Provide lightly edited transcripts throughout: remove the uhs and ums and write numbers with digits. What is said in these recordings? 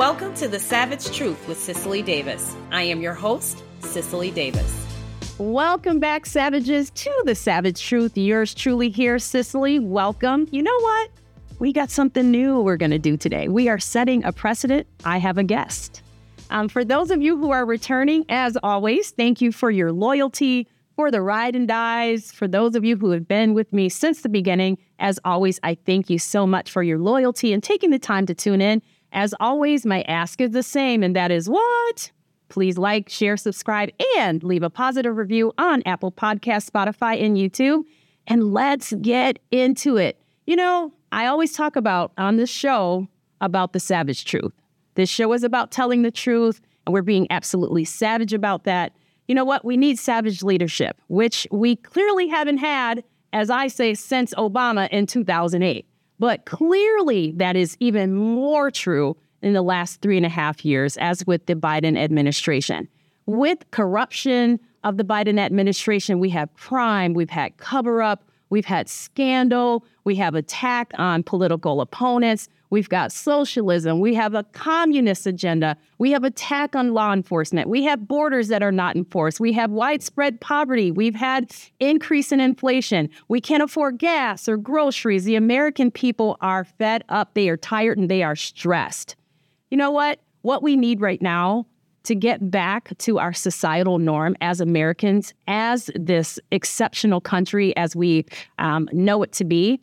Welcome to The Savage Truth with Cicely Davis. I am your host, Cicely Davis. Welcome back, Savages, to The Savage Truth. Yours truly here, Cicely. Welcome. You know what? We got something new we're going to do today. We are setting a precedent. I have a guest. For those of you who are returning, as always, thank you for your loyalty, for the ride and dies. For those of you who have been with me since the beginning, as always, I thank you so much for your loyalty and taking the time to tune in. As always, my ask is the same, and that is what? Please like, share, subscribe, and leave a positive review on Apple Podcasts, Spotify, and YouTube. And let's get into it. You know, I always talk about on this show about the savage truth. This show is about telling the truth, and we're being absolutely savage about that. You know what? We need savage leadership, which we clearly haven't had, as I say, since Obama in 2008. But clearly that is even more true in the last 3.5 years, as with the Biden administration. With corruption of the Biden administration, we have crime, we've had cover-up, we've had scandal, we have attack on political opponents, we've got socialism, we have a communist agenda, we have attack on law enforcement, we have borders that are not enforced, we have widespread poverty, we've had increase in inflation, we can't afford gas or groceries. The American people are fed up, they are tired, and they are stressed. You know what? What we need right now to get back to our societal norm as Americans, as this exceptional country as we know it to be,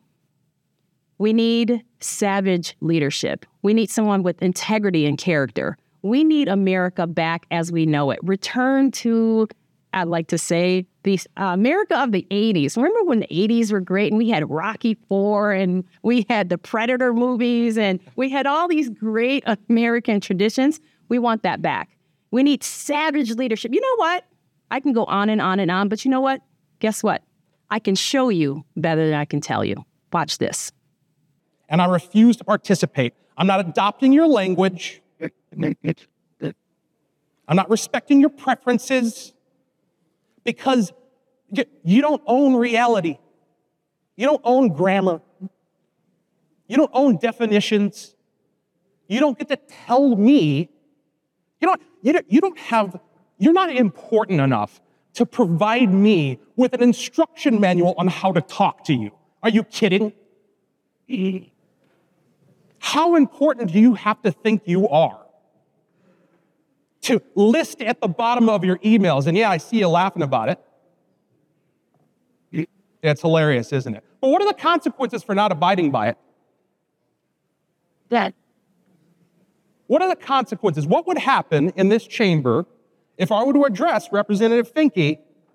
we need savage leadership. We need someone with integrity and character. We need America back as we know it. Return to, I'd like to say, the America of the 80s. Remember when the 80s were great and we had Rocky IV and we had the Predator movies and we had all these great American traditions? We want that back. We need savage leadership. You know what? I can go on and on and on, but you know what? Guess what? I can show you better than I can tell you. Watch this. And I refuse to participate. I'm not adopting your language. I'm not respecting your preferences because you don't own reality. You don't own grammar. You don't own definitions. You don't get to tell me. You're not important enough to provide me with an instruction manual on how to talk to you. Are you kidding? How important do you have to think you are to list at the bottom of your emails? And yeah, I see you laughing about it. It's hilarious, isn't it? But what are the consequences for not abiding by it? What are the consequences? What would happen in this chamber if I were to address Representative Finke?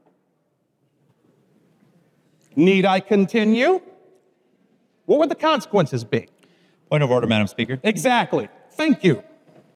Need I continue? What would the consequences be? Point of order, Madam Speaker. Exactly. Thank you.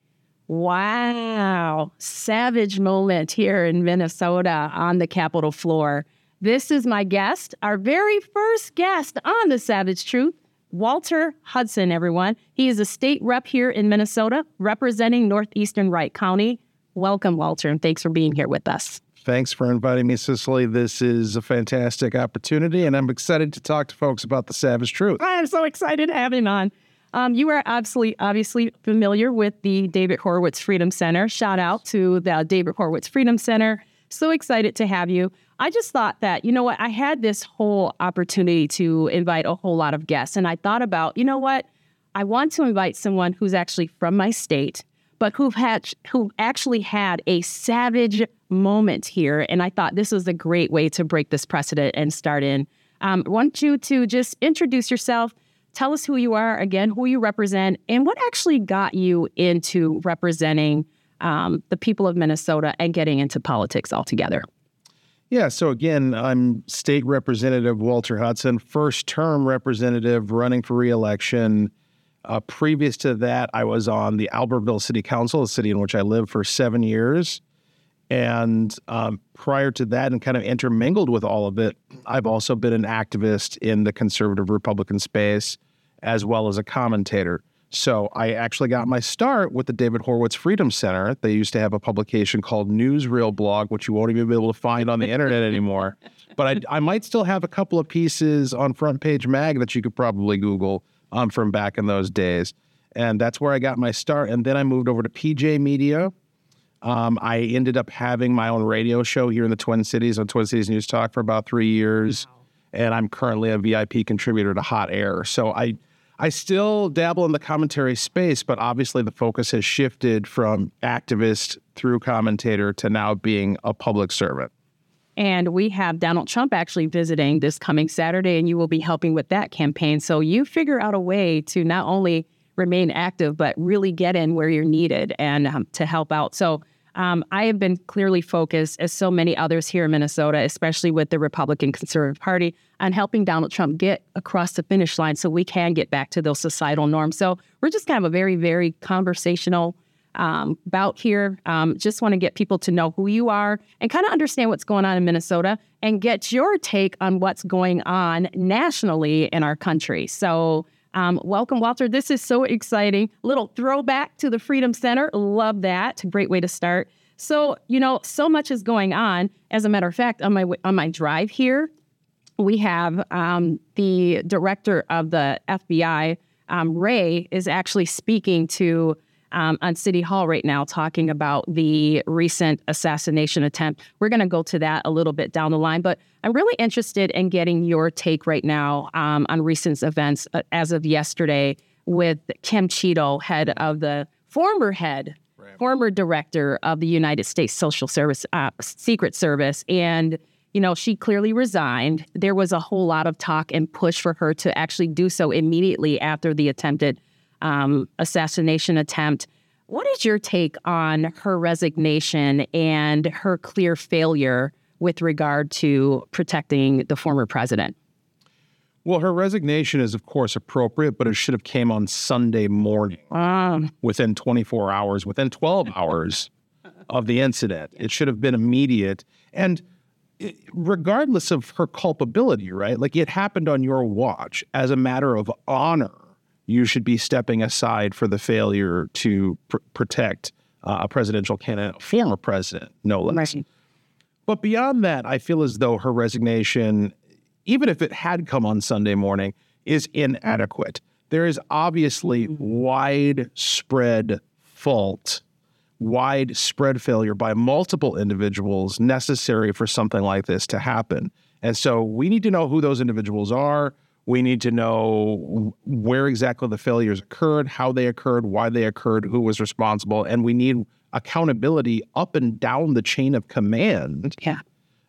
Wow. Savage moment here in Minnesota on the Capitol floor. This is my guest, our very first guest on The Savage Truth, Walter Hudson, everyone. He is a state rep here in Minnesota, representing Northeastern Wright County. Welcome, Walter, and thanks for being here with us. Thanks for inviting me, Cicely. This is a fantastic opportunity, and I'm excited to talk to folks about the savage truth. I am so excited to have him on. You are obviously familiar with the David Horowitz Freedom Center. Shout out to the David Horowitz Freedom Center. So excited to have you. I just thought that, you know what, I had this whole opportunity to invite a whole lot of guests. And I thought about, you know what, I want to invite someone who's actually from my state, but who actually had a savage moment here. And I thought this was a great way to break this precedent and start in. I want you to just introduce yourself. Tell us who you are, again, who you represent, and what actually got you into representing the people of Minnesota and getting into politics altogether. Yeah, so again, I'm State Representative Walter Hudson, first-term representative running for re-election. Previous to that, I was on the Albertville City Council, a city in which I lived for 7 years. And prior to that, and kind of intermingled with all of it, I've also been an activist in the conservative Republican space, as well as a commentator. So I actually got my start with the David Horowitz Freedom Center. They used to have a publication called Newsreel Blog, which you won't even be able to find on the internet anymore. But I might still have a couple of pieces on Front Page Mag that you could probably Google from back in those days. And that's where I got my start. And then I moved over to PJ Media. I ended up having my own radio show here in the Twin Cities on Twin Cities News Talk for about 3 years. Wow. And I'm currently a VIP contributor to Hot Air. So I still dabble in the commentary space, but obviously the focus has shifted from activist through commentator to now being a public servant. And we have Donald Trump actually visiting this coming Saturday, and you will be helping with that campaign. So you figure out a way to not only remain active, but really get in where you're needed and to help out. So I have been clearly focused, as so many others here in Minnesota, especially with the Republican Conservative Party, on helping Donald Trump get across the finish line so we can get back to those societal norms. So we're just kind of a very, very conversational bout here. Just want to get people to know who you are and kind of understand what's going on in Minnesota and get your take on what's going on nationally in our country. So welcome, Walter. This is so exciting. Little throwback to the Freedom Center. Love that. Great way to start. So, so much is going on. As a matter of fact, on my drive here, we have the director of the FBI, Ray, is actually speaking to on City Hall right now, talking about the recent assassination attempt. We're going to go to that a little bit down the line, but I'm really interested in getting your take right now on recent events as of yesterday with Kim Cheeto, former director of the United States Social Service, Secret Service. And, she clearly resigned. There was a whole lot of talk and push for her to actually do so immediately after the attempted assassination attempt. What is your take on her resignation and her clear failure with regard to protecting the former president? Well, her resignation is, of course, appropriate, but it should have came on Sunday morning, within 24 hours, within 12 hours of the incident. It should have been immediate. And regardless of her culpability, right? Like, it happened on your watch. As a matter of honor, you should be stepping aside for the failure to protect a presidential candidate, a former president, no less. Right. But beyond that, I feel as though her resignation, even if it had come on Sunday morning, is inadequate. There is obviously widespread fault, widespread failure by multiple individuals necessary for something like this to happen. And so we need to know who those individuals are. We need to know where exactly the failures occurred, how they occurred, why they occurred, who was responsible, and we need accountability up and down the chain of command. Yeah.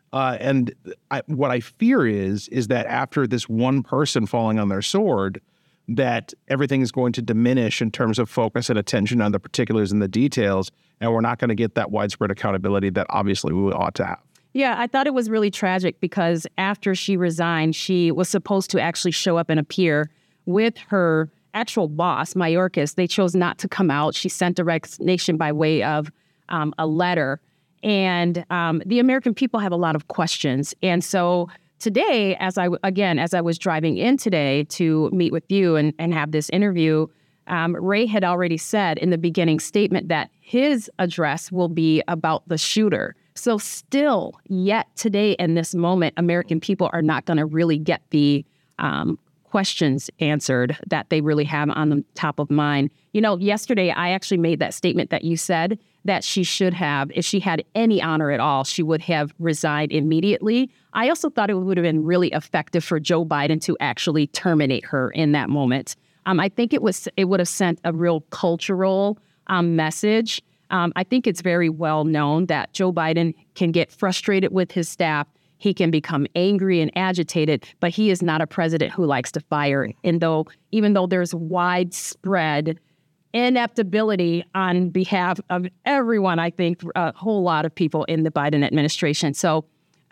What I fear is that after this one person falling on their sword, that everything is going to diminish in terms of focus and attention on the particulars and the details, and we're not going to get that widespread accountability that obviously we ought to have. Yeah, I thought it was really tragic because after she resigned, she was supposed to actually show up and appear with her actual boss, Mayorkas. They chose not to come out. She sent a resignation by way of a letter. And the American people have a lot of questions. And so today, as I was driving in today to meet with you and have this interview, Ray had already said in the beginning statement that his address will be about the shooter. So still, yet today in this moment, American people are not going to really get the questions answered that they really have on the top of mind. Yesterday, I actually made that statement that you said that she should have, if she had any honor at all, she would have resigned immediately. I also thought it would have been really effective for Joe Biden to actually terminate her in that moment. I think it would have sent a real cultural message. I think it's very well known that Joe Biden can get frustrated with his staff. He can become angry and agitated, but he is not a president who likes to fire. And even though there's widespread ineptability on behalf of everyone, I think a whole lot of people in the Biden administration. So,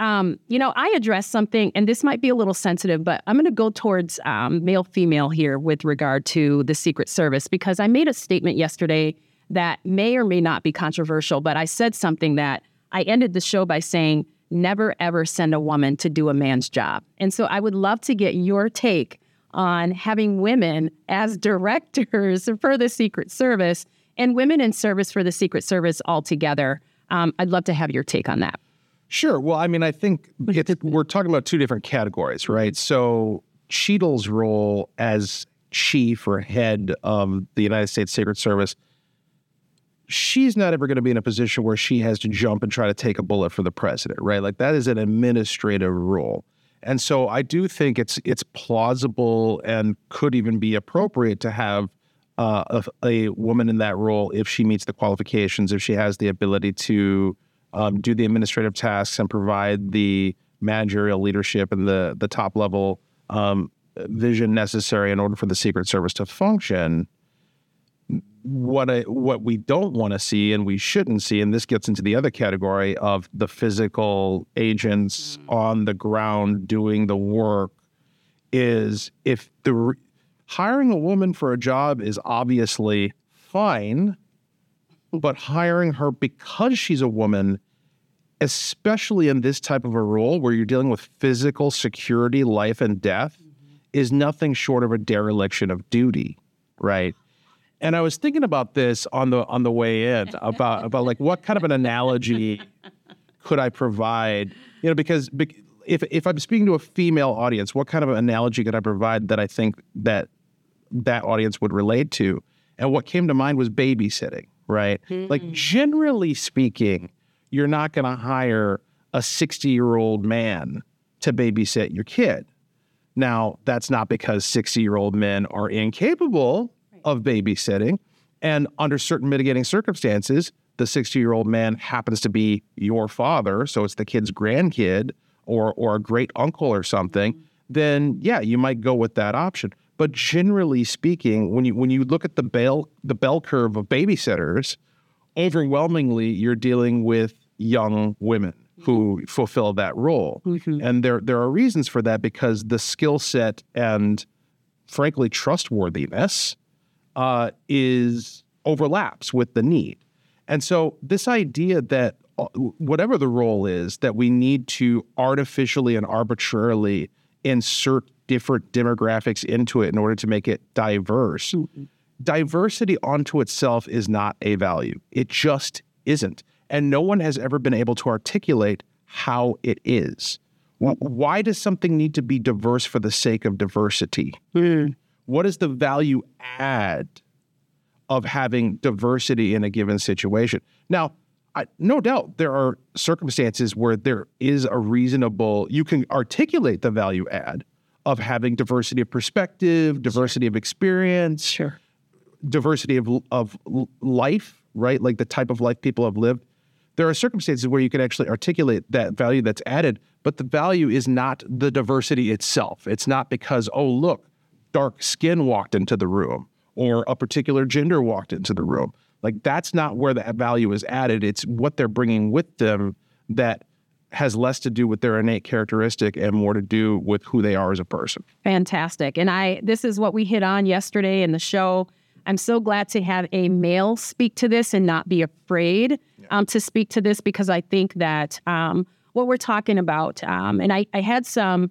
I addressed something, and this might be a little sensitive, but I'm going to go towards male-female here with regard to the Secret Service, because I made a statement yesterday that may or may not be controversial, but I said something that I ended the show by saying, never, ever send a woman to do a man's job. And so I would love to get your take on having women as directors for the Secret Service and women in service for the Secret Service altogether. I'd love to have your take on that. Sure. Well, I mean, I think we're talking about two different categories, right? So Cheadle's role as chief or head of the United States Secret Service, she's not ever going to be in a position where she has to jump and try to take a bullet for the president, right? Like that is an administrative role. And so I do think it's plausible and could even be appropriate to have a woman in that role if she meets the qualifications, if she has the ability to do the administrative tasks and provide the managerial leadership and the top level vision necessary in order for the Secret Service to function. What we don't want to see and we shouldn't see, and this gets into the other category of the physical agents on the ground doing the work, is if hiring a woman for a job is obviously fine, but hiring her because she's a woman, especially in this type of a role where you're dealing with physical security, life and death, is nothing short of a dereliction of duty, right? And I was thinking about this on the way in about like what kind of an analogy could I provide? You know, because if I'm speaking to a female audience, what kind of an analogy could I provide that I think that audience would relate to? And what came to mind was babysitting, right? Like generally speaking, you're not going to hire a 60-year-old man to babysit your kid. Now, that's not because 60-year-old men are incapable of babysitting. And under certain mitigating circumstances, the 60-year-old man happens to be your father, so it's the kid's grandkid or a great uncle or something, then yeah, you might go with that option. But generally speaking, when you look at the bell curve of babysitters, overwhelmingly you're dealing with young women who fulfill that role. And there are reasons for that because the skill set and frankly trustworthiness overlaps with the need. And so this idea that whatever the role is, that we need to artificially and arbitrarily insert different demographics into it in order to make it diverse. Diversity onto itself is not a value. It just isn't. And no one has ever been able to articulate how it is. Why does something need to be diverse for the sake of diversity? What is the value add of having diversity in a given situation? Now, no doubt there are circumstances where there is you can articulate the value add of having diversity of perspective, diversity of experience, diversity of life, right? Like the type of life people have lived. There are circumstances where you can actually articulate that value that's added, but the value is not the diversity itself. It's not because, oh, look, dark skin walked into the room or a particular gender walked into the room. Like that's not where that value is added. It's what they're bringing with them that has less to do with their innate characteristic and more to do with who they are as a person. Fantastic. And this is what we hit on yesterday in the show. I'm so glad to have a male speak to this and not be afraid to speak to this, because I think that what we're talking about, and I had some,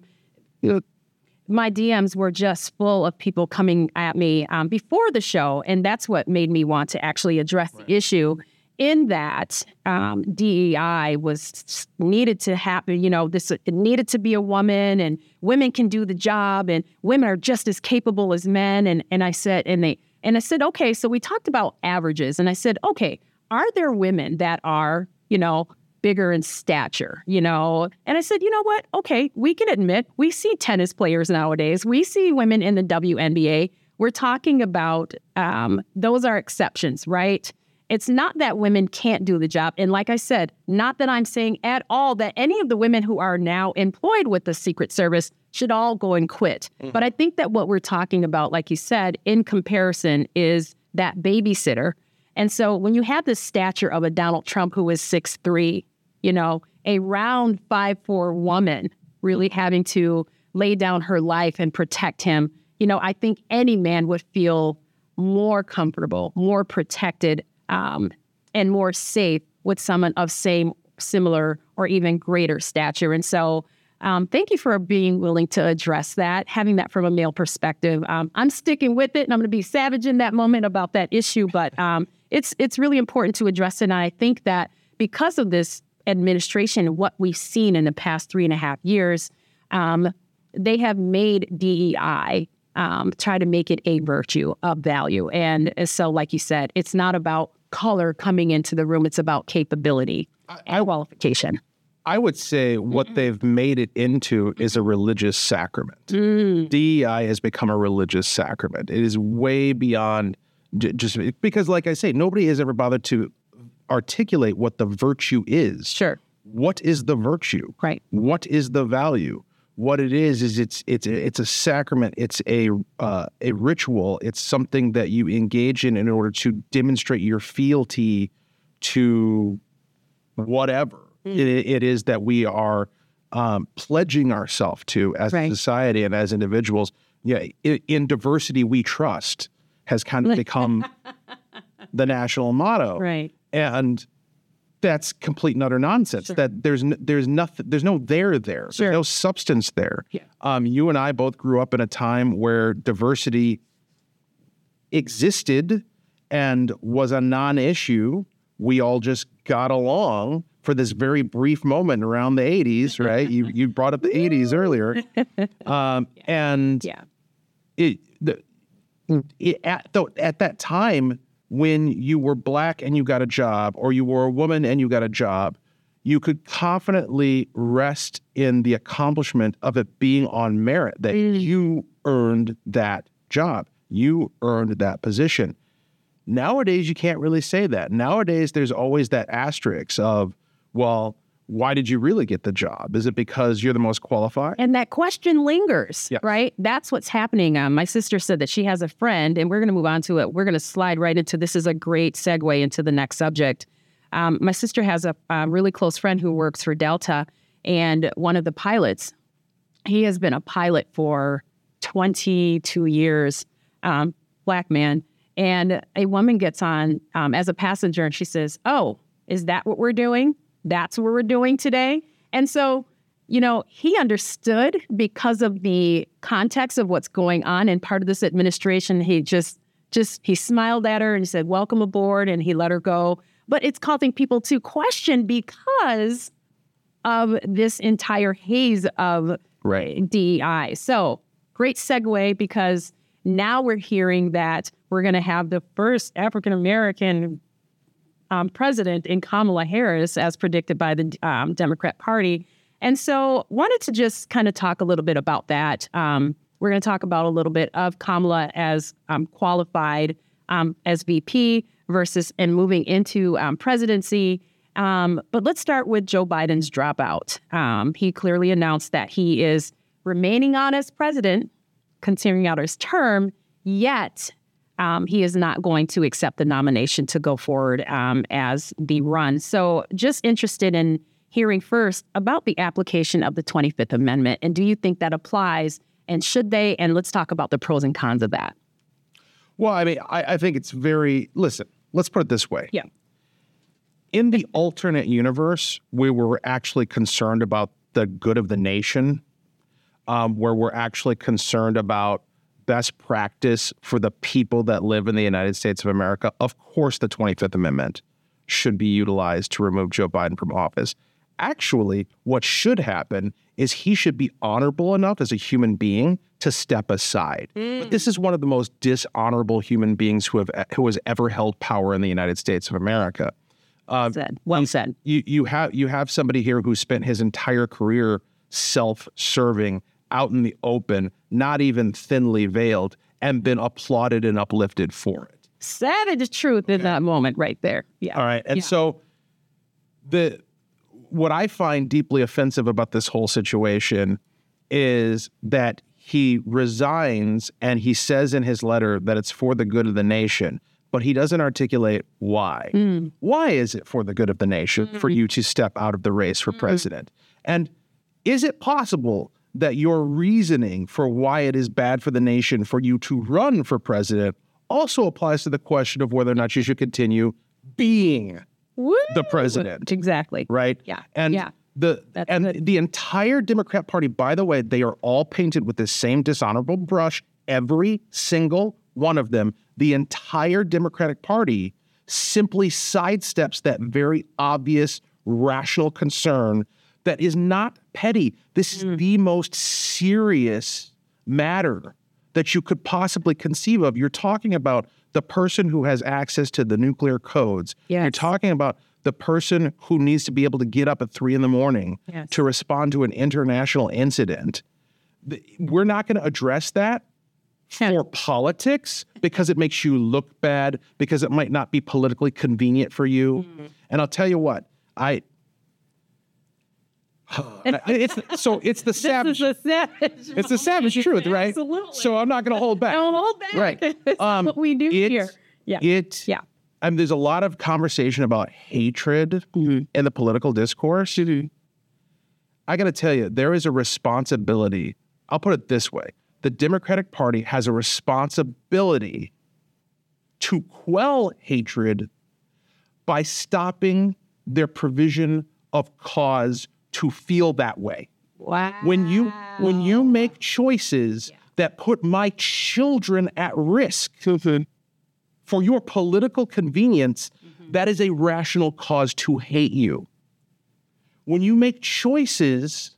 my DMs were just full of people coming at me before the show, and that's what made me want to actually address the issue in that DEI was needed to happen. You know, it needed to be a woman, and women can do the job, and women are just as capable as men. And I said, okay, so we talked about averages, and I said, okay, are there women that are, bigger in stature, And I said, you know what? Okay, we can admit we see tennis players nowadays. We see women in the WNBA. We're talking about those are exceptions, right? It's not that women can't do the job. And like I said, not that I'm saying at all that any of the women who are now employed with the Secret Service should all go and quit. But I think that what we're talking about, like you said, in comparison is that babysitter. And so when you have the stature of a Donald Trump who is 6'3", a round 5'4" woman really having to lay down her life and protect him, I think any man would feel more comfortable, more protected, and more safe with someone of similar, or even greater stature. And so thank you for being willing to address that, having that from a male perspective. I'm sticking with it, and I'm going to be savage in that moment about that issue, but it's really important to address it. And I think that because of this administration, what we've seen in the past 3.5 years, they have made DEI try to make it a virtue of value. And so, like you said, it's not about color coming into the room. It's about capability and qualification. I would say what they've made it into is a religious sacrament. DEI has become a religious sacrament. It is way beyond just because, like I say, nobody has ever bothered to articulate what the virtue is. Sure. What is the virtue? Right. What is the value? What it is it's a sacrament. It's a ritual. It's something that you engage in order to demonstrate your fealty to whatever it is that we are pledging ourselves to as a society and as individuals. Yeah, in diversity we trust has kind of become the national motto. Right. And that's complete and utter nonsense. Sure. That there's no there. Sure. There's no substance there. Yeah. You and I both grew up in a time where diversity existed and was a non-issue. We all just got along for this very brief moment around the 80s, right? You brought up the 80s earlier. At that time, when you were black and you got a job, or you were a woman and you got a job, you could confidently rest in the accomplishment of it being on merit, that you earned that job. You earned that position. Nowadays, you can't really say that. Nowadays, there's always that asterisk of, well, why did you really get the job? Is it because you're the most qualified? And that question lingers, right? That's what's happening. My sister said that she has a friend, and we're going to move on to it. We're going to slide right into this. Is a great segue into the next subject. My sister has a really close friend who works for Delta, and one of the pilots, he has been a pilot for 22 years, black man. And a woman gets on as a passenger, and she says, "Oh, is that what we're doing? That's what we're doing today." And so, he understood because of the context of what's going on. And part of this administration, he he smiled at her and he said, "Welcome aboard," and he let her go. But it's causing people to question because of this entire haze of DEI. So great segue, because now we're hearing that we're going to have the first African-American president in Kamala Harris, as predicted by the Democrat Party. And so wanted to just kind of talk a little bit about that. We're going to talk about a little bit of Kamala as qualified as VP versus and moving into presidency. But let's start with Joe Biden's dropout. He clearly announced that he is remaining on as president, continuing out his term, yet he is not going to accept the nomination to go forward as the run. So just interested in hearing first about the application of the 25th Amendment. And do you think that applies? And should they? And let's talk about the pros and cons of that. Well, I mean, I think it's listen, let's put it this way. Yeah. In the alternate universe, where we're actually concerned about the good of the nation, where we're actually concerned about best practice for the people that live in the United States of America, of course the 25th Amendment should be utilized to remove Joe Biden from office. Actually, what should happen is he should be honorable enough as a human being to step aside. But this is one of the most dishonorable human beings who has ever held power in the United States of America. Well said. You have somebody here who spent his entire career self-serving, out in the open, not even thinly veiled, and been applauded and uplifted for it. Savage truth in that moment right there. Yeah. All right. And so what I find deeply offensive about this whole situation is that he resigns and he says in his letter that it's for the good of the nation, but he doesn't articulate why. Why is it for the good of the nation for you to step out of the race for president? And is it possible that your reasoning for why it is bad for the nation for you to run for president also applies to the question of whether or not you should continue being the president? Exactly. Right? Yeah. And the entire Democrat Party, by the way, they are all painted with the same dishonorable brush, every single one of them. The entire Democratic Party simply sidesteps that very obvious, rational concern that is not petty. This is the most serious matter that you could possibly conceive of. You're talking about the person who has access to the nuclear codes. Yes. You're talking about the person who needs to be able to get up at 3 a.m. Yes. to respond to an international incident. We're not going to address that for politics because it makes you look bad, because it might not be politically convenient for you. And I'll tell you what, it's the savage. It's the savage truth, right? Absolutely. So I'm not going to hold back. Don't hold back. Right. That's what we do here. Yeah. I mean, there's a lot of conversation about hatred in the political discourse. I got to tell you, there is a responsibility. I'll put it this way. The Democratic Party has a responsibility to quell hatred by stopping their provision of cause to feel that way. Wow. When you make choices that put my children at risk for your political convenience, that is a rational cause to hate you. When you make choices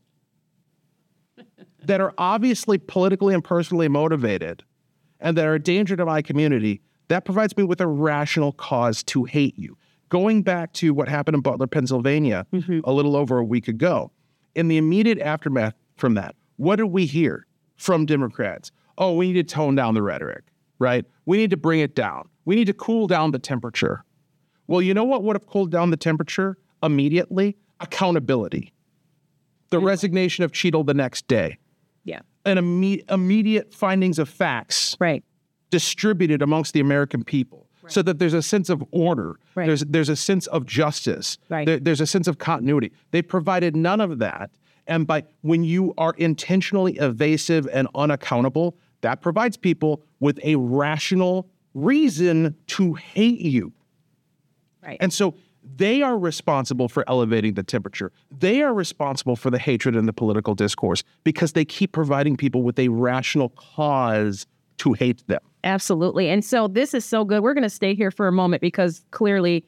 that are obviously politically and personally motivated and that are a danger to my community, that provides me with a rational cause to hate you. Going back to what happened in Butler, Pennsylvania, a little over a week ago, in the immediate aftermath from that, what did we hear from Democrats? Oh, we need to tone down the rhetoric, right? We need to bring it down. We need to cool down the temperature. Well, you know what would have cooled down the temperature immediately? Accountability. The resignation of Cheadle the next day. Yeah. And immediate findings of facts distributed amongst the American people so that there's a sense of order. There's a sense of justice. There's a sense of continuity. They provided none of that. And when you are intentionally evasive and unaccountable, that provides people with a rational reason to hate you. And so they are responsible for elevating the temperature. They are responsible for the hatred in the political discourse because they keep providing people with a rational cause to hate them. Absolutely. And so this is so good. We're going to stay here for a moment because clearly,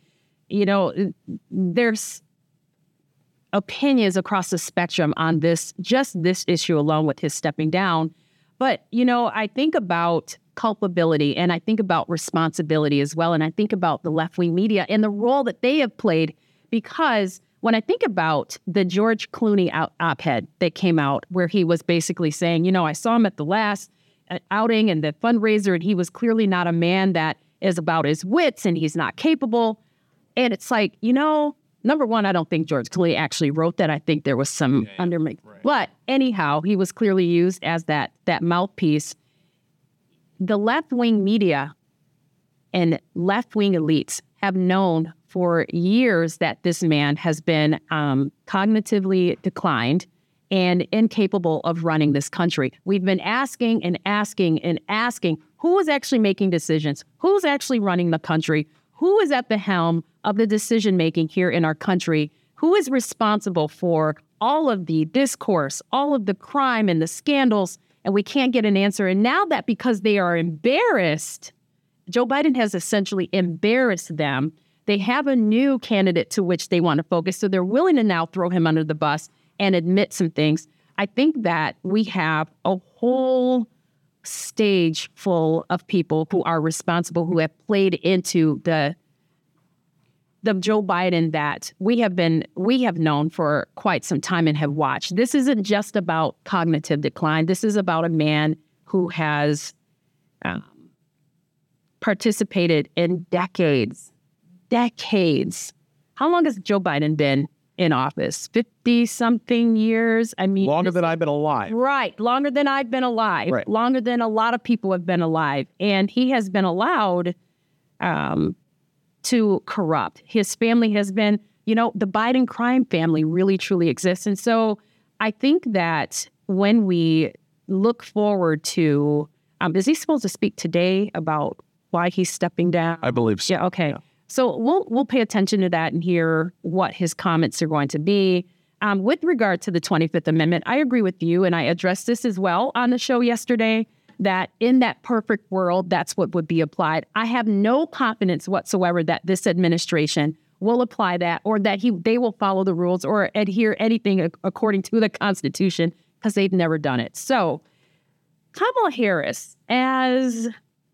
there's opinions across the spectrum on this issue alone with his stepping down. But, I think about culpability and I think about responsibility as well. And I think about the left-wing media and the role that they have played, because when I think about the George Clooney op-ed that came out where he was basically saying, I saw him at the last outing and the fundraiser, and he was clearly not a man that is about his wits and he's not capable. And it's like, number one, I don't think George Clooney actually wrote that. I think there was some undermake. But anyhow, he was clearly used as that mouthpiece. The left-wing media and left-wing elites have known for years that this man has been cognitively declined and incapable of running this country. We've been asking and asking and asking, who is actually making decisions? Who's actually running the country? Who is at the helm of the decision-making here in our country? Who is responsible for all of the discourse, all of the crime and the scandals? And we can't get an answer. And now that because they are embarrassed, Joe Biden has essentially embarrassed them. They have a new candidate to which they want to focus. So they're willing to now throw him under the bus and admit some things. I think that we have a whole stage full of people who are responsible, who have played into the Joe Biden that we have known for quite some time and have watched. This isn't just about cognitive decline. This is about a man who has participated in decades. How long has Joe Biden been in office? 50-something years? I mean, longer than I've been alive. Right. Longer than I've been alive. Right. Longer than a lot of people have been alive. And he has been allowed to corrupt. His family has been, the Biden crime family really, truly exists. And so I think that when we look forward to, is he supposed to speak today about why he's stepping down? I believe so. Yeah, okay. Yeah. So we'll pay attention to that and hear what his comments are going to be. With regard to the 25th Amendment, I agree with you, and I addressed this as well on the show yesterday, that in that perfect world, that's what would be applied. I have no confidence whatsoever that this administration will apply that, or that they will follow the rules or adhere anything according to the Constitution, because they've never done it. So Kamala Harris, as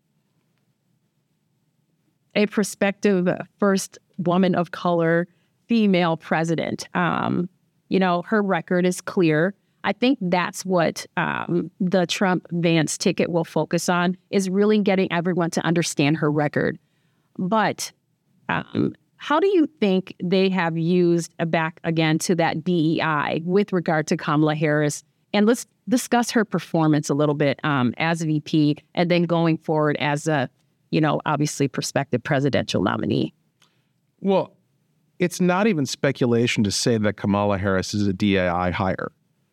a prospective first woman of color, female president, her record is clear. I think that's what the Trump-Vance ticket will focus on, is really getting everyone to understand her record. But how do you think they have used back again to that DEI with regard to Kamala Harris? And let's discuss her performance a little bit as VP and then going forward as a, obviously prospective presidential nominee. Well, it's not even speculation to say that Kamala Harris is a DEI hire.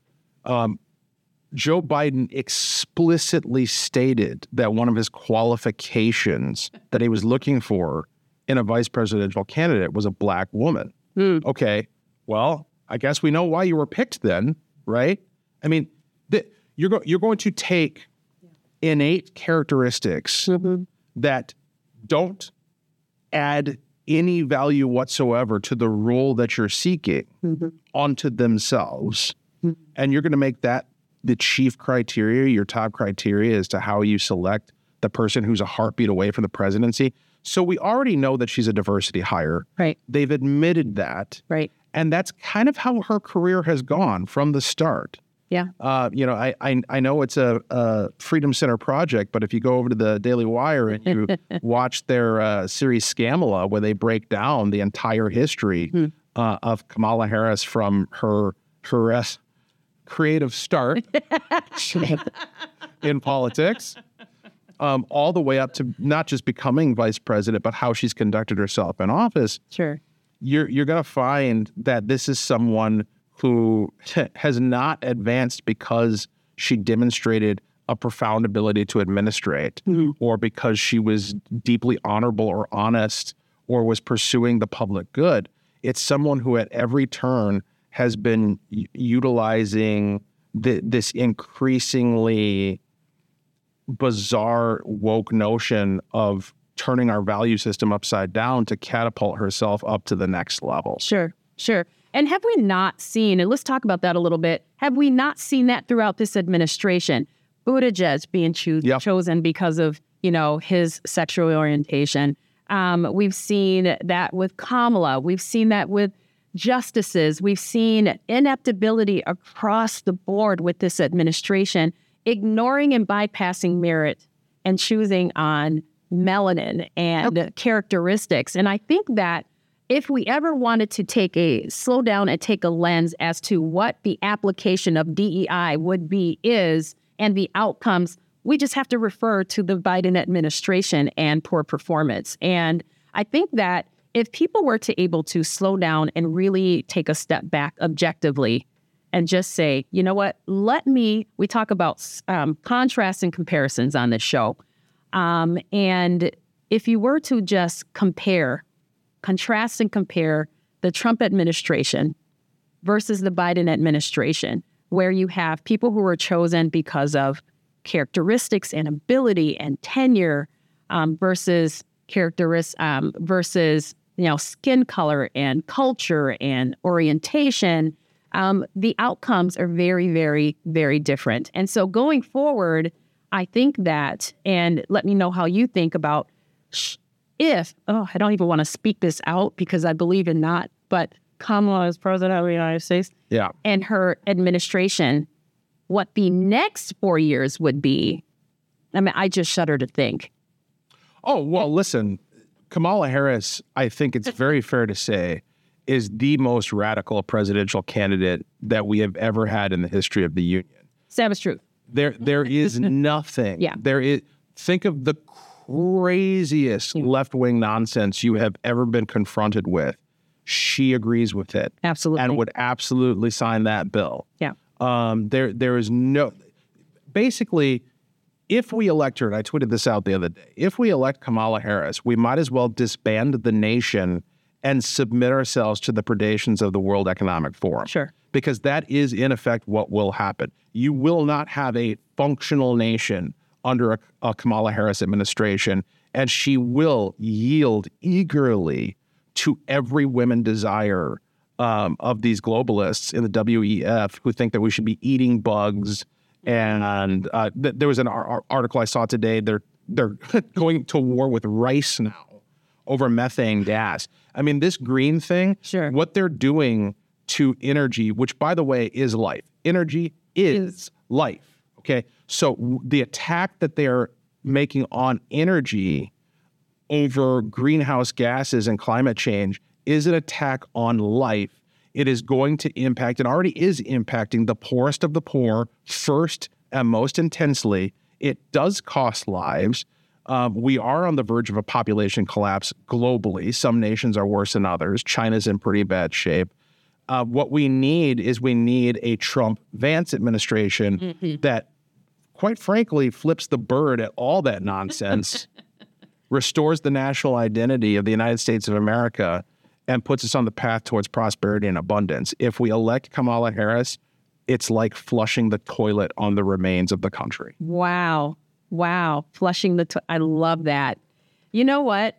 Joe Biden explicitly stated that one of his qualifications that he was looking for in a vice presidential candidate was a Black woman. Okay, well, I guess we know why you were picked then, right? I mean, you're going to take innate characteristics that don't add any value whatsoever to the role that you're seeking onto themselves. And you're going to make that the chief criteria, your top criteria as to how you select the person who's a heartbeat away from the presidency. So we already know that she's a diversity hire. Right. They've admitted that. Right. And that's kind of how her career has gone from the start. Yeah. I know it's a Freedom Center project, but if you go over to the Daily Wire and you watch their series Scamala, where they break down the entire history of Kamala Harris from her creative start in politics, all the way up to not just becoming vice president, but how she's conducted herself in office. Sure. You're going to find that this is someone who has not advanced because she demonstrated a profound ability to administrate, or because she was deeply honorable or honest, or was pursuing the public good. It's someone who at every turn has been utilizing this increasingly bizarre woke notion of turning our value system upside down to catapult herself up to the next level. Sure. And have we not seen, and let's talk about that a little bit, have we not seen that throughout this administration? Buttigieg being chosen because of, his sexual orientation. We've seen that with Kamala. We've seen that with justices. We've seen ineptability across the board with this administration, ignoring and bypassing merit and choosing on melanin and characteristics. And I think that if we ever wanted to slow down and take a lens as to what the application of DEI would be and the outcomes, we just have to refer to the Biden administration and poor performance. And I think that if people were to able to slow down and really take a step back objectively and just say, you know what, we talk about contrasts and comparisons on this show. And if you were to just contrast and compare the Trump administration versus the Biden administration, where you have people who were chosen because of characteristics and ability and tenure versus skin color and culture and orientation, the outcomes are very, very, very different. And so going forward, I think that, and let me know how you think about I don't even want to speak this out because I believe in not, but Kamala is president of the United States. Yeah. And her administration, what the next 4 years would be. I mean, I just shudder to think. Oh, well, listen, Kamala Harris, I think it's very fair to say, is the most radical presidential candidate that we have ever had in the history of the union. Savage truth. There is nothing. Yeah. Think of the craziest left-wing nonsense you have ever been confronted with. She agrees with it. Absolutely. And would absolutely sign that bill. Yeah. There is no, basically, if we elect her, and I tweeted this out the other day, if we elect Kamala Harris, we might as well disband the nation and submit ourselves to the predations of the World Economic Forum. Sure. Because that is, in effect, what will happen. You will not have a functional nation under a Kamala Harris administration, and she will yield eagerly to every women desire of these globalists in the WEF who think that we should be eating bugs And there was an article I saw today. They're going to war with rice now over methane gas. I mean, this green thing, Sure. what they're doing to energy, which, by the way, is life. Energy is life, okay? So the attack that they're making on energy over greenhouse gases and climate change is an attack on life. It is going to impact, and already is impacting, the poorest of the poor first and most intensely. It does cost lives. We are on the verge of a population collapse globally. Some nations are worse than others. China's in pretty bad shape. What we need is a Trump-Vance administration that, quite frankly, flips the bird at all that nonsense, restores the national identity of the United States of America, and puts us on the path towards prosperity and abundance. If we elect Kamala Harris, it's like flushing the toilet on the remains of the country. Wow. Flushing I love that. You know what?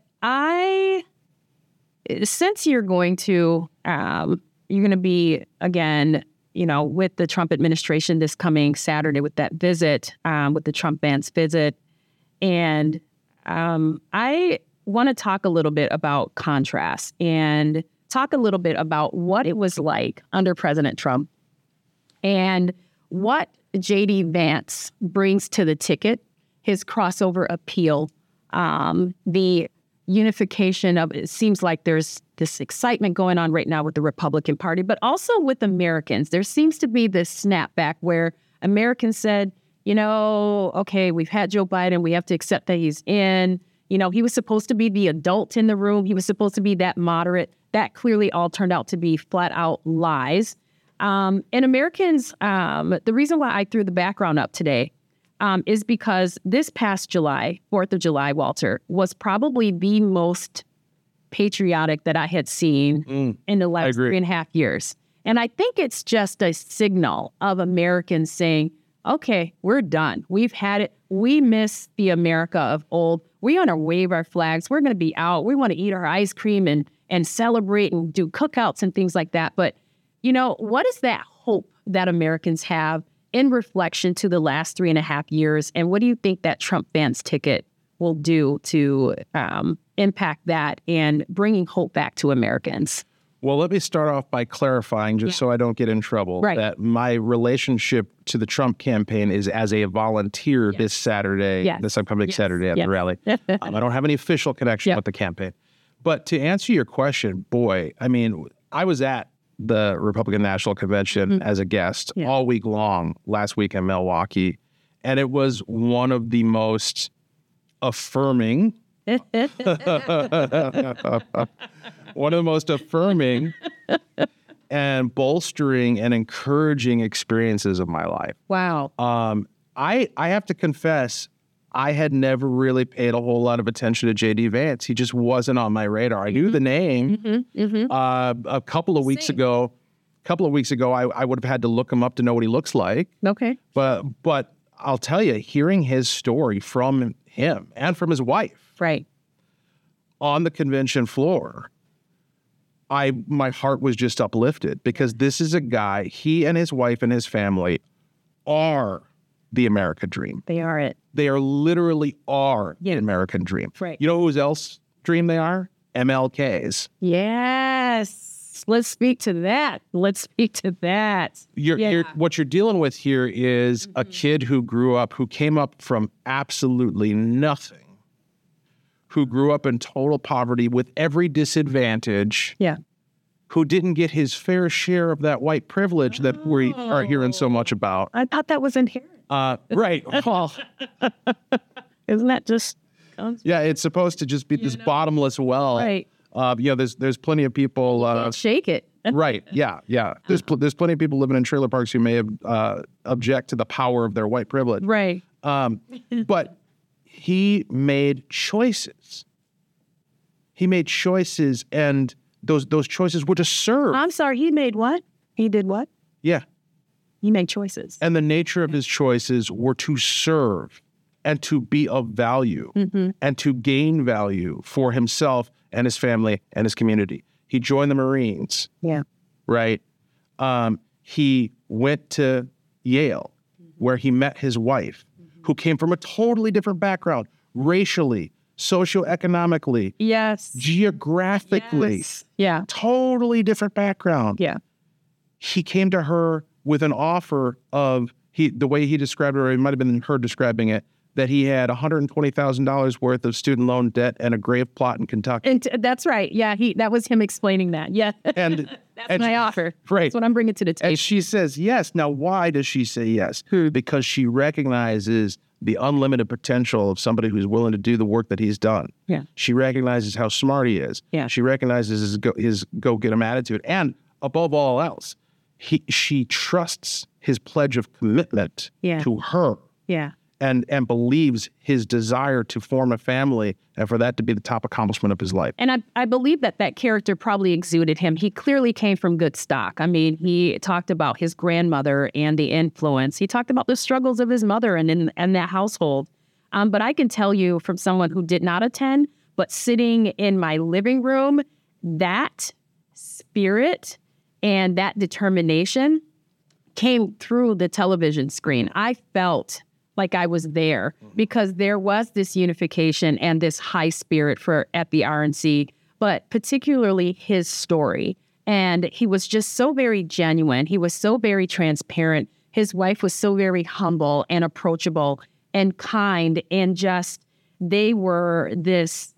Since you're going to be, again, with the Trump administration this coming Saturday with that visit, with the Trump-Vance visit. And I want to talk a little bit about contrast and talk a little bit about what it was like under President Trump and what J.D. Vance brings to the ticket, his crossover appeal, the unification of, it seems like there's this excitement going on right now with the Republican Party, but also with Americans. There seems to be this snapback where Americans said, okay, we've had Joe Biden. We have to accept that he's in. He was supposed to be the adult in the room. He was supposed to be that moderate. That clearly all turned out to be flat out lies. And Americans, the reason why I threw the background up today is because this past July, 4th of July, Walter, was probably the most patriotic that I had seen in the last 3.5 years. And I think it's just a signal of Americans saying, okay, we're done. We've had it. We miss the America of old. We want to wave our flags. We're going to be out. We want to eat our ice cream and celebrate and do cookouts and things like that. But, what is that hope that Americans have in reflection to the last 3.5 years? And what do you think that Trump-Vance ticket will do to impact that and bringing hope back to Americans? Well, let me start off by clarifying, just so I don't get in trouble, that my relationship to the Trump campaign is as a volunteer this Saturday, this upcoming Saturday at the rally. I don't have any official connection with the campaign. But to answer your question, boy, I mean, I was at the Republican National Convention as a guest all week long last week in Milwaukee, and it was one of the most affirming and bolstering and encouraging experiences of my life. Wow. I have to confess, I had never really paid a whole lot of attention to J.D. Vance. He just wasn't on my radar. I knew the name. A couple of weeks ago, I would have had to look him up to know what he looks like. Okay. But I'll tell you, hearing his story from him and from his wife on the convention floor, my heart was just uplifted because this is a guy, he and his wife and his family are the American dream. They are it. They are literally the American dream. Right. You know whose else dream they are? MLK's. Yes. Let's speak to that. What you're dealing with here is a kid who came up from absolutely nothing, who grew up in total poverty with every disadvantage. Yeah. Who didn't get his fair share of that white privilege that we are hearing so much about. I thought that was inherent. Right. Well, isn't that just? Yeah, it's supposed to just be this bottomless well. Right. There's plenty of people. Can't shake it. Right. Yeah. There's plenty of people living in trailer parks who may object to the power of their white privilege. Right. But he made choices. And those choices were to serve. I'm sorry, he made what? He did what? Yeah. He made choices. And the nature of his choices were to serve and to be of value and to gain value for himself and his family and his community. He joined the Marines. Yeah. Right? He went to Yale. where he met his wife, who came from a totally different background, racially, socioeconomically, Yes. geographically, Yes. Yeah. totally different background. Yeah. He came to her with an offer of, the way he described it, or it might have been her describing it, that he had $120,000 worth of student loan debt and a grave plot in Kentucky. And that's right. Yeah. That was him explaining that. Yeah. And That's my offer. Right. That's what I'm bringing to the table. And she says yes. Now, why does she say yes? Because she recognizes the unlimited potential of somebody who's willing to do the work that he's done. Yeah. She recognizes how smart he is. Yeah. She recognizes his go-get-'em attitude. And above all else, she trusts his pledge of commitment Yeah. to her. Yeah. And believes his desire to form a family and for that to be the top accomplishment of his life. And I believe that character probably exuded him. He clearly came from good stock. I mean, he talked about his grandmother and the influence. He talked about the struggles of his mother and that household. But I can tell you from someone who did not attend, but sitting in my living room, that spirit and that determination came through the television screen. I felt like I was there because there was this unification and this high spirit at the RNC, but particularly his story. And he was just so very genuine. He was so very transparent. His wife was so very humble and approachable and kind, and just they were this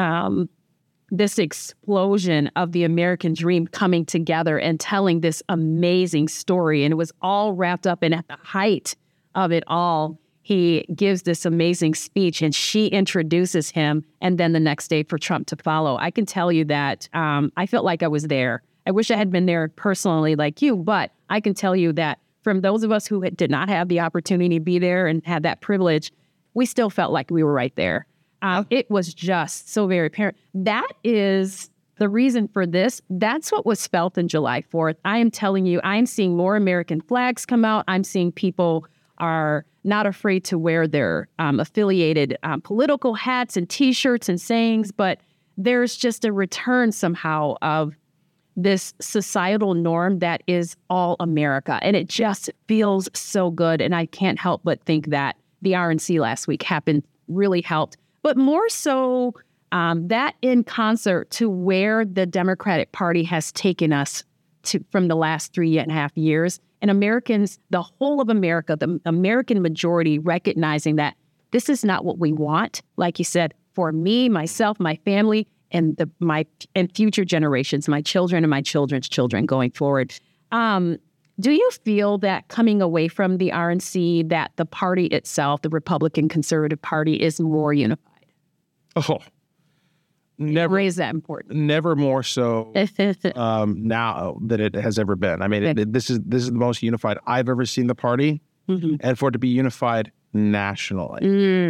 explosion of the American dream coming together and telling this amazing story. And it was all wrapped up in, at the height of it all, he gives this amazing speech and she introduces him, and then the next day for Trump to follow. I can tell you that I felt like I was there. I wish I had been there personally like you, but I can tell you that from those of us who did not have the opportunity to be there and had that privilege, we still felt like we were right there. It was just so very apparent. That is the reason for this. That's what was felt on July 4th. I am telling you, I'm seeing more American flags come out. I'm seeing people are not afraid to wear their affiliated political hats and T-shirts and sayings, but there's just a return somehow of this societal norm that is all America. And it just feels so good. And I can't help but think that the RNC last week really helped. But more so that in concert to where the Democratic Party has taken us from the last 3.5 years. And Americans, the whole of America, the American majority recognizing that this is not what we want, like you said, for me, myself, my family, and future generations, my children and my children's children going forward. Do you feel that coming away from the RNC, that the party itself, the Republican Conservative Party, is more unified? Oh, never. Raise that important. Never more so now than it has ever been. I mean, this is the most unified I've ever seen the party, and for it to be unified nationally.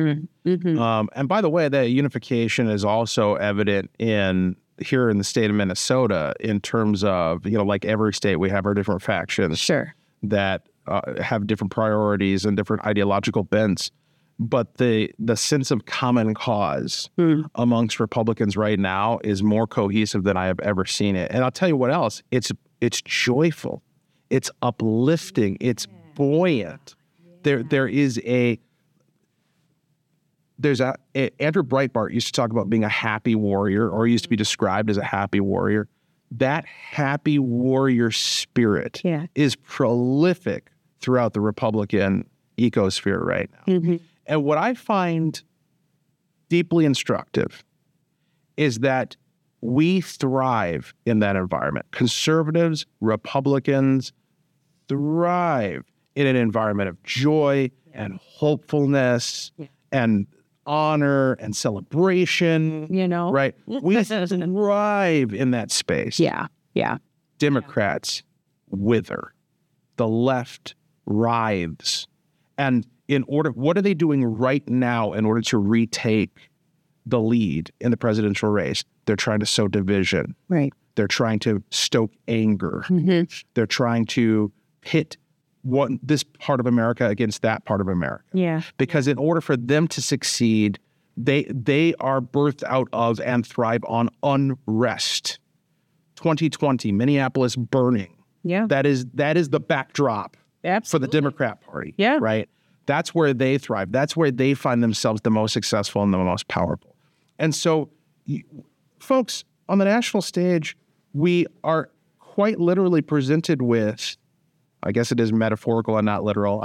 And by the way, that unification is also evident here in the state of Minnesota in terms of, like every state, we have our different factions that have different priorities and different ideological bents. But the sense of common cause amongst Republicans right now is more cohesive than I have ever seen it. And I'll tell you what else. It's joyful. It's uplifting. It's buoyant. There's Andrew Breitbart used to talk about being a happy warrior, or used to be described as a happy warrior. That happy warrior spirit is prolific throughout the Republican ecosphere right now. And what I find deeply instructive is that we thrive in that environment. Conservatives, Republicans thrive in an environment of joy and hopefulness and honor and celebration. Right? We thrive in that space. Yeah. Democrats wither. The left writhes. And what are they doing right now in order to retake the lead in the presidential race? They're trying to sow division. Right. They're trying to stoke anger. They're trying to pit this part of America against that part of America. Yeah. Because in order for them to succeed, they are birthed out of and thrive on unrest. 2020, Minneapolis burning. Yeah. That is the backdrop for Absolutely. the Democrat Party. Yeah. Right? That's where they thrive. That's where they find themselves the most successful and the most powerful. And so, folks, on the national stage, we are quite literally presented with, I guess it is metaphorical and not literal.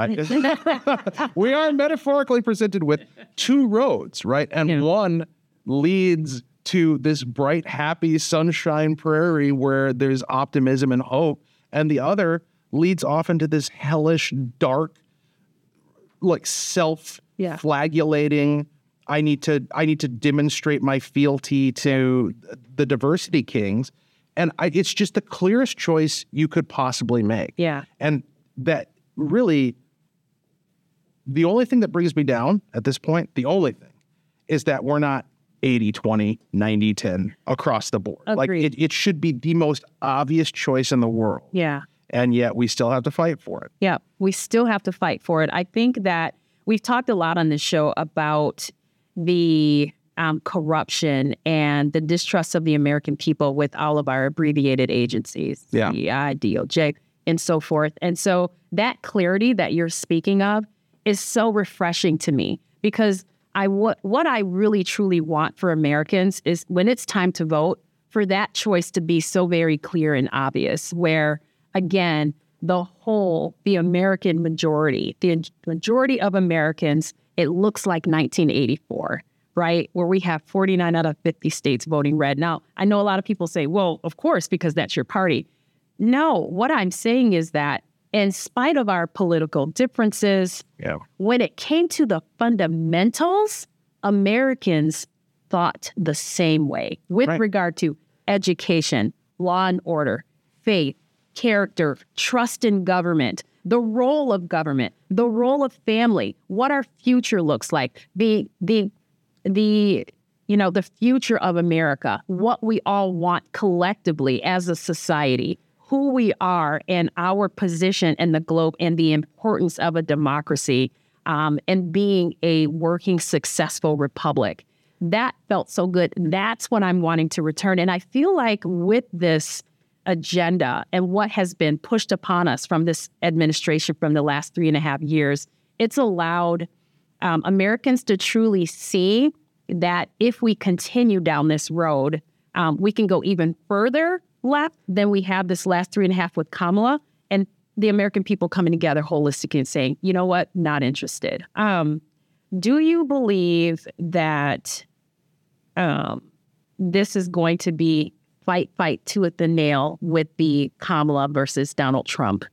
We are metaphorically presented with two roads, right? And one leads to this bright, happy, sunshine prairie where there's optimism and hope. And the other leads off into this hellish, dark, like self-flagellating, I need to demonstrate my fealty to the diversity kings. And it's just the clearest choice you could possibly make. Yeah. And that really, the only thing that brings me down at this point, the only thing, is that we're not 80-20, 90-10 across the board. Agreed. Like, it should be the most obvious choice in the world. Yeah. And yet we still have to fight for it. Yeah, we still have to fight for it. I think that we've talked a lot on this show about the corruption and the distrust of the American people with all of our abbreviated agencies, CI, DOJ, and so forth. And so that clarity that you're speaking of is so refreshing to me, because what I really truly want for Americans is, when it's time to vote, for that choice to be so very clear and obvious, where, again, the American majority, the majority of Americans, it looks like 1984, right? Where we have 49 out of 50 states voting red. Now, I know a lot of people say, well, of course, because that's your party. No, what I'm saying is that in spite of our political differences, when it came to the fundamentals, Americans thought the same way with regard to education, law and order, faith, character, trust in government, the role of government, the role of family, what our future looks like, the future of America, what we all want collectively as a society, who we are and our position in the globe, and the importance of a democracy, and being a working, successful republic. That felt so good. That's what I'm wanting to return. And I feel like with this agenda and what has been pushed upon us from this administration from the last 3.5 years, it's allowed Americans to truly see that if we continue down this road, we can go even further left than we have this last 3.5 with Kamala, and the American people coming together holistically and saying, you know what, not interested. Do you believe that this is going to be fight tooth and nail with the Kamala versus Donald Trump?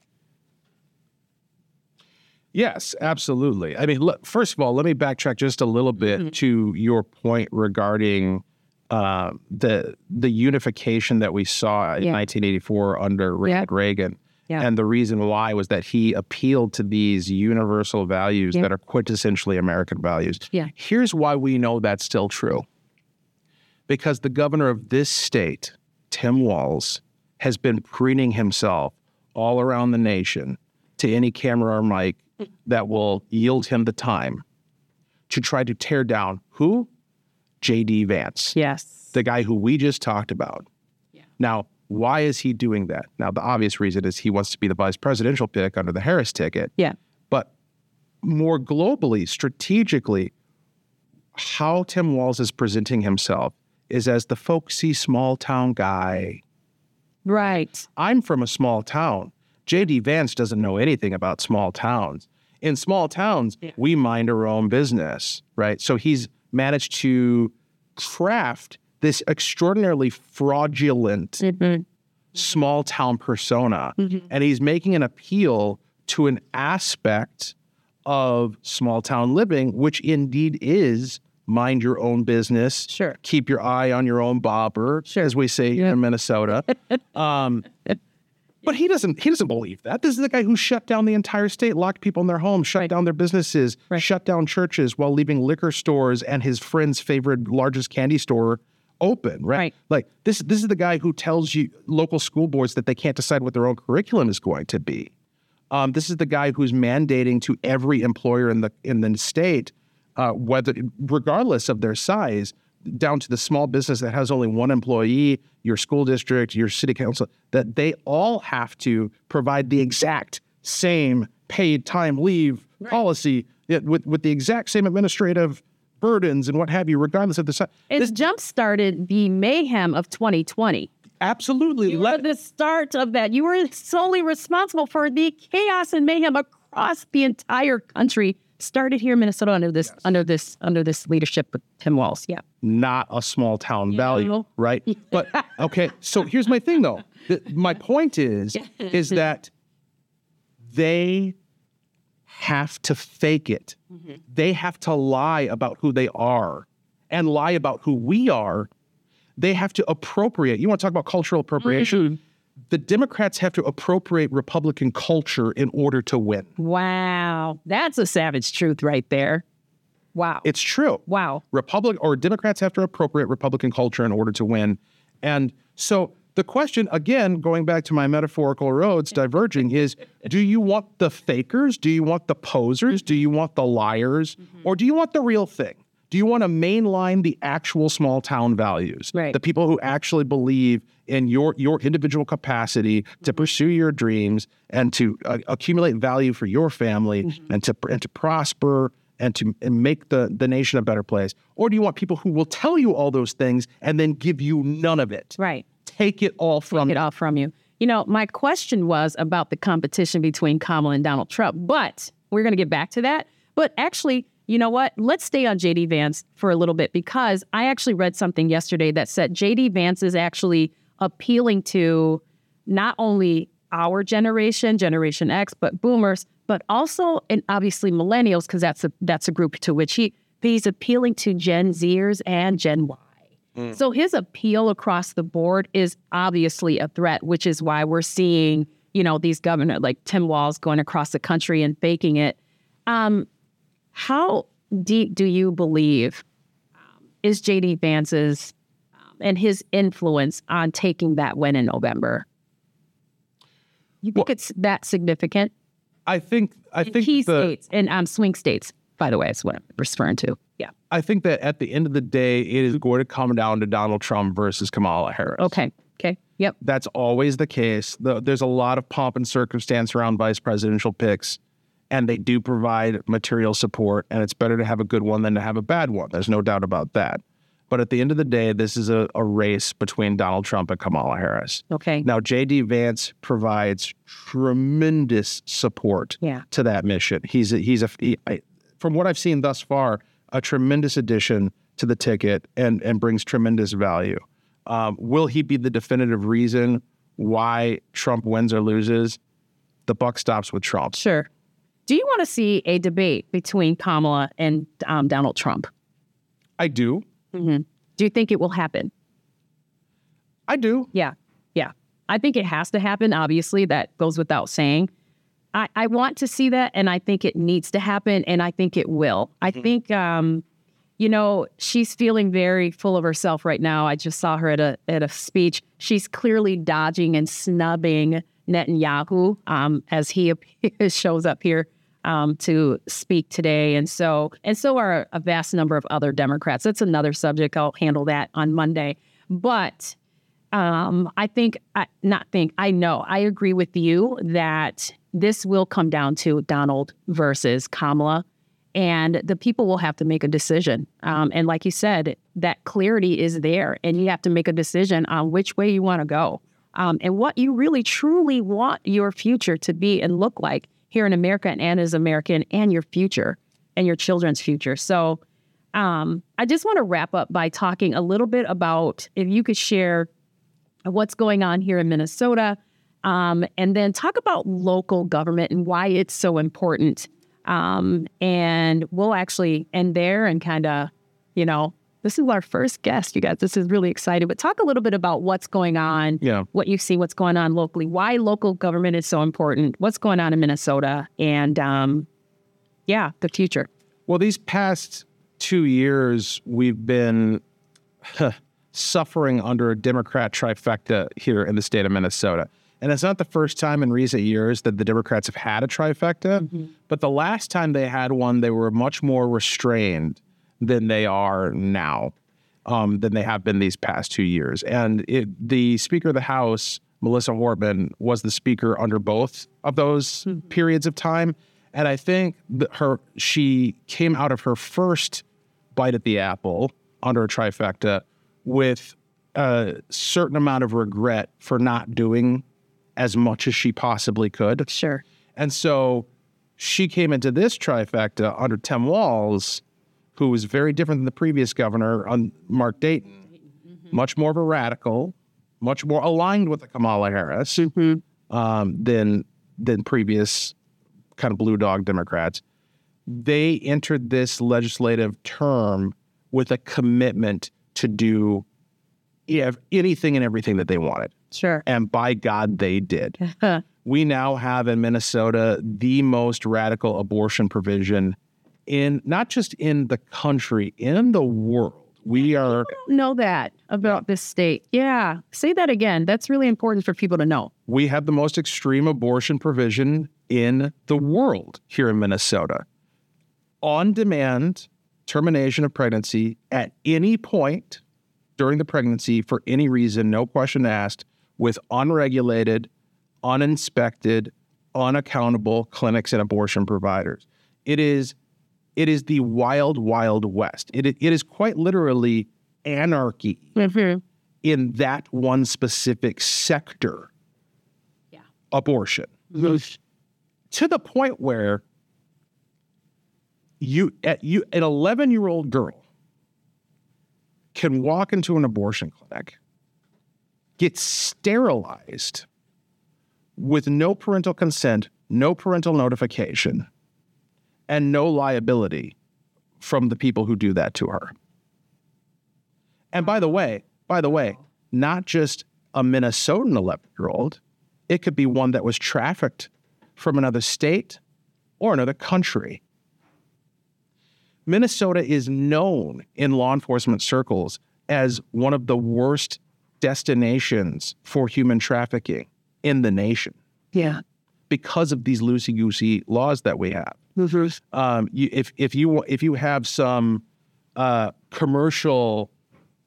Yes, absolutely. I mean, look, first of all, let me backtrack just a little bit to your point regarding the unification that we saw in 1984 under Ronald Reagan. Yeah. And the reason why was that he appealed to these universal values that are quintessentially American values. Yeah. Here's why we know that's still true. Because the governor of this state, Tim Walz, has been preening himself all around the nation to any camera or mic that will yield him the time to try to tear down who? J.D. Vance. Yes. The guy who we just talked about. Yeah. Now, why is he doing that? Now, the obvious reason is he wants to be the vice presidential pick under the Harris ticket. Yeah. But more globally, strategically, how Tim Walz is presenting himself is as the folksy small town guy. Right. I'm from a small town. J.D. Vance doesn't know anything about small towns. In small towns, we mind our own business, right? So he's managed to craft this extraordinarily fraudulent small town persona. And he's making an appeal to an aspect of small town living, which indeed is mind your own business. Sure. Keep your eye on your own bobber, as we say in Minnesota. But he doesn't believe that. This is the guy who shut down the entire state, locked people in their homes, shut down their businesses, shut down churches while leaving liquor stores and his friend's favorite largest candy store open, right? Like this is the guy who tells you local school boards that they can't decide what their own curriculum is going to be. This is the guy who's mandating to every employer in the state, regardless of their size, down to the small business that has only one employee, your school district, your city council, that they all have to provide the exact same paid time leave policy with the exact same administrative burdens and what have you, regardless of the size. It's jump-started the mayhem of 2020. Absolutely. You were the start of that. You were solely responsible for the chaos and mayhem across the entire country. Started here in Minnesota under this leadership of Tim Walz. Yeah. Not a small town value, right? But okay, so here's my thing though. My point is that they have to fake it. Mm-hmm. They have to lie about who they are and lie about who we are. They have to appropriate. You want to talk about cultural appropriation? Mm-hmm. The Democrats have to appropriate Republican culture in order to win. Wow. That's a savage truth right there. Wow. It's true. Wow. Democrats have to appropriate Republican culture in order to win. And so the question, again, going back to my metaphorical roads diverging, is do you want the fakers? Do you want the posers? Do you want the liars? Mm-hmm. Or do you want the real thing? Do you want to mainline the actual small town values? Right. The people who actually believe in your individual capacity to pursue your dreams and to accumulate value for your family mm-hmm. and to prosper and to make the nation a better place? Or do you want people who will tell you all those things and then give you none of it? Right. Take it all from you. You know, my question was about the competition between Kamala and Donald Trump, but we're going to get back to that. But actually, you know what? Let's stay on J.D. Vance for a little bit, because I actually read something yesterday that said J.D. Vance is actually appealing to not only our generation, Generation X, but boomers, but also, and obviously millennials, because that's a group to which he's appealing to Gen Zers and Gen Y. Mm. So his appeal across the board is obviously a threat, which is why we're seeing, you know, these governors like Tim Walz going across the country and faking it. How deep do you believe is J.D. Vance's and his influence on taking that win in November? You think it's that significant? I think key states and swing states, by the way, is what I'm referring to. Yeah. I think that at the end of the day, it is going to come down to Donald Trump versus Kamala Harris. Okay. Yep. That's always the case. There's a lot of pomp and circumstance around vice presidential picks, and they do provide material support, and it's better to have a good one than to have a bad one. There's no doubt about that. But at the end of the day, this is a race between Donald Trump and Kamala Harris. Okay. Now, J.D. Vance provides tremendous support to that mission. He's from what I've seen thus far, a tremendous addition to the ticket and brings tremendous value. Will he be the definitive reason why Trump wins or loses? The buck stops with Trump. Sure. Do you want to see a debate between Kamala and Donald Trump? I do. Mm-hmm. Do you think it will happen? I do. Yeah. I think it has to happen. Obviously, that goes without saying. I want to see that, and I think it needs to happen, and I think it will. I think, she's feeling very full of herself right now. I just saw her at a speech. She's clearly dodging and snubbing Netanyahu as he shows up here to speak today. And so are a vast number of other Democrats. That's another subject. I'll handle that on Monday. But I know, I agree with you that this will come down to Donald versus Kamala, and the people will have to make a decision. And like you said, that clarity is there, and you have to make a decision on which way you want to go, and what you really truly want your future to be and look like here in America and as American, and your future and your children's future. So I just want to wrap up by talking a little bit about, if you could share what's going on here in Minnesota, and then talk about local government and why it's so important. And we'll actually end there and kind of, this is our first guest, you guys. This is really exciting. But talk a little bit about what's going on, what you see, what's going on locally, why local government is so important, what's going on in Minnesota, and, the future. Well, these past 2 years, we've been suffering under a Democrat trifecta here in the state of Minnesota. And it's not the first time in recent years that the Democrats have had a trifecta, but the last time they had one, they were much more restrained than they are now, than they have been these past 2 years. And the Speaker of the House, Melissa Hortman was the speaker under both of those periods of time. And I think she came out of her first bite at the apple under a trifecta with a certain amount of regret for not doing as much as she possibly could. Sure. And so she came into this trifecta under Tim Walz, who was very different than the previous governor, Mark Dayton, much more of a radical, much more aligned with the Kamala Harris than previous kind of blue dog Democrats. They entered this legislative term with a commitment to do anything and everything that they wanted. Sure. And by God, they did. We now have in Minnesota the most radical abortion provision in not just in the country, in the world. We are. I don't know that about this state. Yeah. Say that again. That's really important for people to know. We have the most extreme abortion provision in the world here in Minnesota. On-demand termination of pregnancy at any point during the pregnancy for any reason, no question asked, with unregulated, uninspected, unaccountable clinics and abortion providers. It is the wild, wild west. It is quite literally anarchy in that one specific sector, abortion. To the point where an 11-year-old girl can walk into an abortion clinic, get sterilized with no parental consent, no parental notification, and no liability from the people who do that to her. And by the way, not just a Minnesotan 11-year-old, it could be one that was trafficked from another state or another country. Minnesota is known in law enforcement circles as one of the worst destinations for human trafficking in the nation. Yeah. Because of these loosey-goosey laws that we have. If you have some commercial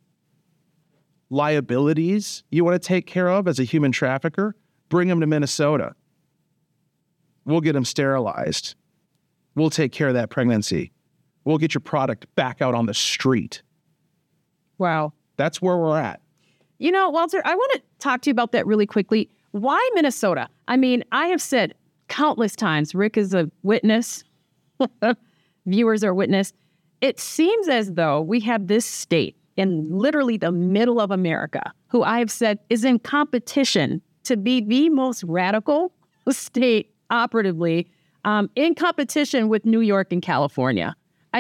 liabilities you want to take care of as a human trafficker, bring them to Minnesota. We'll get them sterilized. We'll take care of that pregnancy. We'll get your product back out on the street. Wow. That's where we're at. You know, Walter, I want to talk to you about that really quickly. Why Minnesota? I mean, I have said countless times, Rick is a witness, viewers are witness. It seems as though we have this state in literally the middle of America, who I have said is in competition to be the most radical state operatively, in competition with New York and California.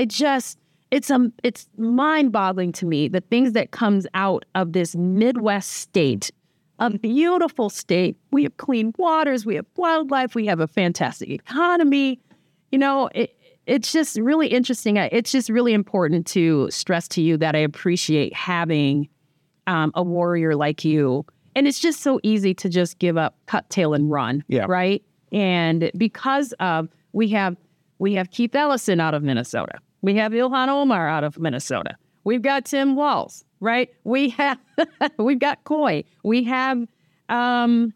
It's mind-boggling to me, the things that comes out of this Midwest state, a beautiful state. We have clean waters, we have wildlife, we have a fantastic economy. You know, it's just really interesting. It's just really important to stress to you that I appreciate having a warrior like you. And it's just so easy to just give up, cut tail, and run, right? And because of, we have Keith Ellison out of Minnesota. We have Ilhan Omar out of Minnesota. We've got Tim Walz, right? We've got Coy. We have, who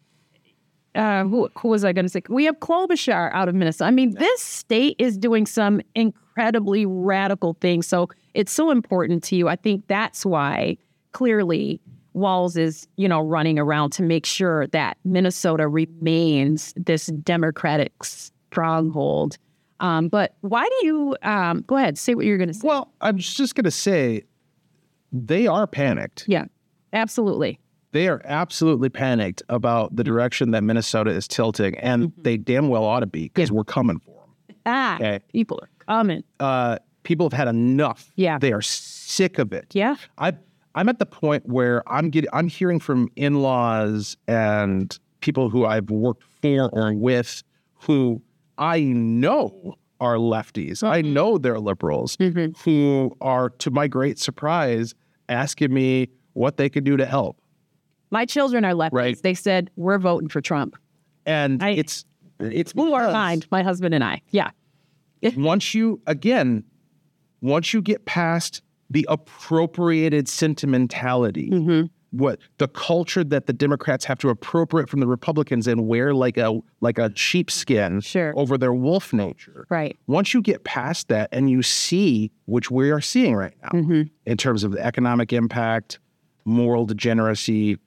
was I going to say? We have Klobuchar out of Minnesota. I mean, this state is doing some incredibly radical things. So it's so important to you. I think that's why clearly Walz is, running around to make sure that Minnesota remains this Democratic stronghold. But why do you, go ahead, say what you're going to say. Well, I'm just going to say they are panicked. Yeah, absolutely. They are absolutely panicked about the direction that Minnesota is tilting, and they damn well ought to be, because we're coming for them. Okay? People are coming. People have had enough. Yeah. They are sick of it. Yeah. I'm at the point where I'm hearing from in-laws and people who I've worked for or with who I know are lefties. I know they're liberals who are, to my great surprise, asking me what they could do to help. My children are lefties. Right. They said, we're voting for Trump. And it's blew our mind, my husband and I. Yeah. Once you get past the appropriated sentimentality what the culture that the Democrats have to appropriate from the Republicans and wear like a sheepskin over their wolf nature. Right. Once you get past that and you see, which we are seeing right now, in terms of the economic impact, moral degeneracy,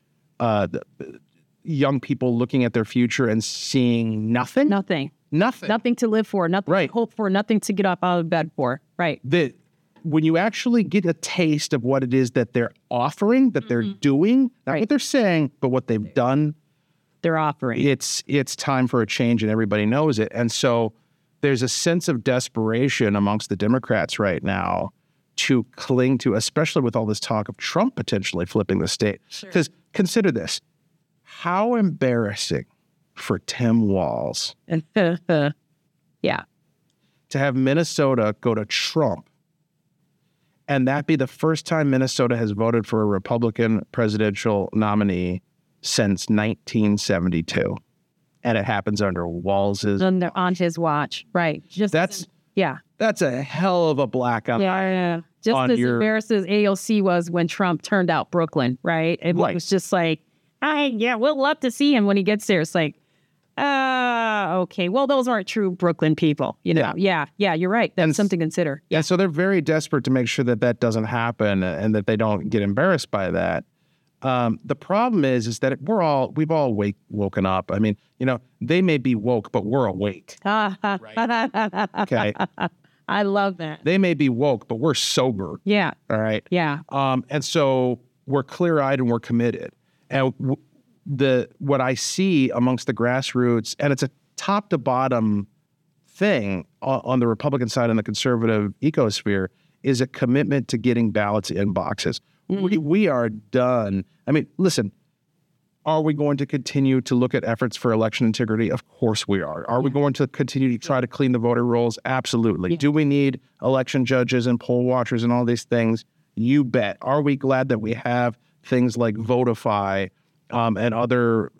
young people looking at their future and seeing nothing to live for, nothing to hope for, nothing to get up out of bed for. Right. When you actually get a taste of what it is that they're offering, that they're doing, not what they're saying, but what they've done, they're offering. It's time for a change, and everybody knows it. And so there's a sense of desperation amongst the Democrats right now to cling to, especially with all this talk of Trump potentially flipping the state. Because consider this. How embarrassing for Tim Walz to have Minnesota go to Trump and that be the first time Minnesota has voted for a Republican presidential nominee since 1972. And it happens under Walz's on his watch. Right. That's a hell of a black eye. Just as embarrassed as AOC was when Trump turned out Brooklyn, right? It was just like, we'll love to see him when he gets there. It's like, okay. Well, those aren't true Brooklyn people, you know? Yeah, you're right. That's something to consider. Yeah, so they're very desperate to make sure that doesn't happen and that they don't get embarrassed by that. The problem is that we've all woken up. I mean, they may be woke, but we're awake. Okay. I love that. They may be woke, but we're sober. Yeah. All right. Yeah. And so we're clear-eyed and we're committed. And what I see amongst the grassroots, and it's a top to bottom thing on the Republican side and the conservative ecosphere, is a commitment to getting ballots in boxes. We are done. I mean, listen, are we going to continue to look at efforts for election integrity? Of course we are. Are we going to continue to try to clean the voter rolls? Absolutely. Do we need election judges and poll watchers and all these things? You bet. Are we glad that we have things like Votify and other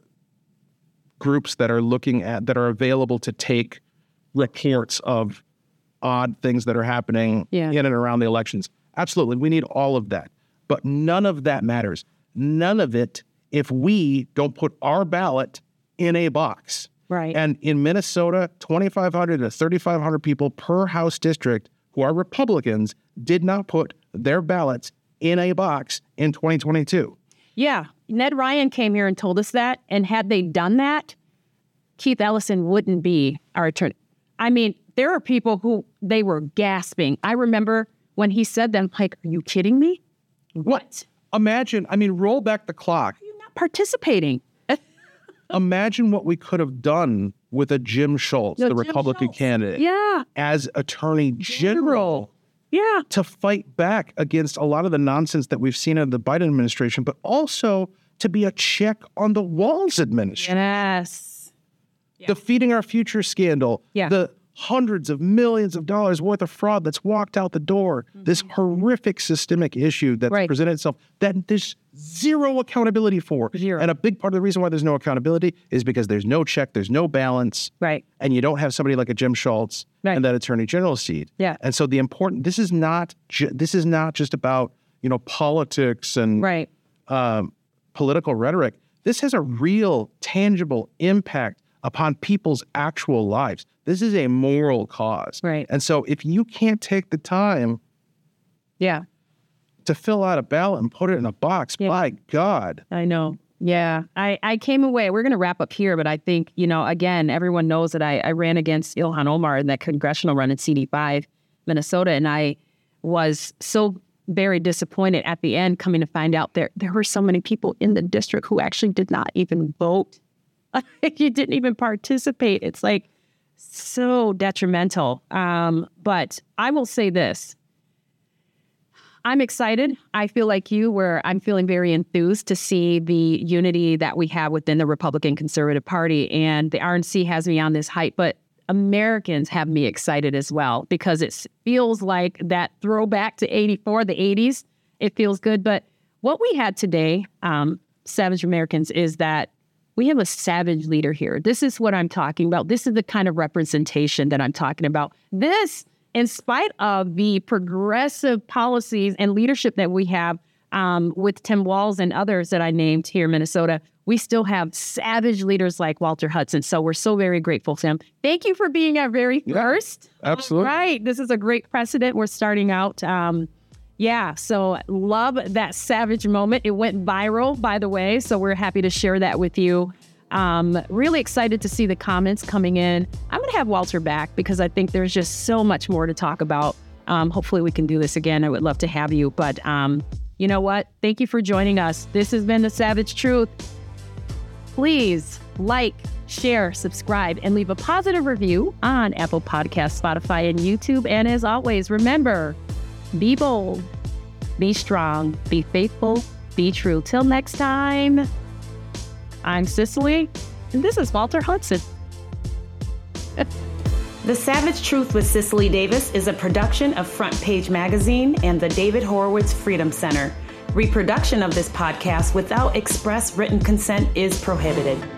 groups that are available to take reports of odd things that are happening in and around the elections? Absolutely. We need all of that. But none of that matters. None of it if we don't put our ballot in a box. Right. And in Minnesota, 2,500 to 3,500 people per House district who are Republicans did not put their ballots in a box in 2022. Yeah. Ned Ryan came here and told us that. And had they done that, Keith Ellison wouldn't be our attorney. I mean, there are people who they were gasping. I remember when he said that, I'm like, are you kidding me? What? Imagine, roll back the clock. You're not participating. Imagine what we could have done with a Jim Schultz, the Republican candidate, as Attorney General. Yeah. To fight back against a lot of the nonsense that we've seen in the Biden administration, but also to be a check on the Walz administration. Yes. The Feeding Our Future scandal. Yeah. The hundreds of millions of dollars worth of fraud that's walked out the door. This horrific systemic issue that's presented itself that there's zero accountability for. Zero. And a big part of the reason why there's no accountability is because there's no check, there's no balance. Right. And you don't have somebody like a Jim Schultz in that attorney general seat. Yeah. And so this is not just about, politics and political rhetoric. This has a real tangible impact upon people's actual lives. This is a moral cause. Right. And so if you can't take the time to fill out a ballot and put it in a box, by God. I know. Yeah. I came away, we're going to wrap up here, but I think, again, everyone knows that I ran against Ilhan Omar in that congressional run in CD5, Minnesota, and I was so very disappointed at the end coming to find out there were so many people in the district who actually did not even vote. You didn't even participate. It's like so detrimental. But I will say this. I'm excited. I feel like you, where I'm feeling very enthused to see the unity that we have within the Republican Conservative Party. And the RNC has me on this hype, but Americans have me excited as well, because it feels like that throwback to 84, the 80s. It feels good. But what we had today, Savage Americans, is that we have a savage leader here. This is what I'm talking about. This is the kind of representation that I'm talking about. This, in spite of the progressive policies and leadership that we have, with Tim Walz and others that I named here in Minnesota, we still have savage leaders like Walter Hudson. So we're so very grateful to him. Thank you for being our very first. Absolutely. Right. This is a great precedent. We're starting out. So love that savage moment. It went viral, by the way. So we're happy to share that with you. Really excited to see the comments coming in. I'm going to have Walter back because I think there's just so much more to talk about. Hopefully we can do this again. I would love to have you. But you know what? Thank you for joining us. This has been The Savage Truth. Please like, share, subscribe, and leave a positive review on Apple Podcasts, Spotify, and YouTube. And as always, remember, be bold, be strong, be faithful, be true. Till next time, I'm Cicely, and this is Walter Hudson. The Savage Truth with Cicely Davis is a production of Front Page Magazine and the David Horowitz Freedom Center. Reproduction of this podcast without express written consent is prohibited.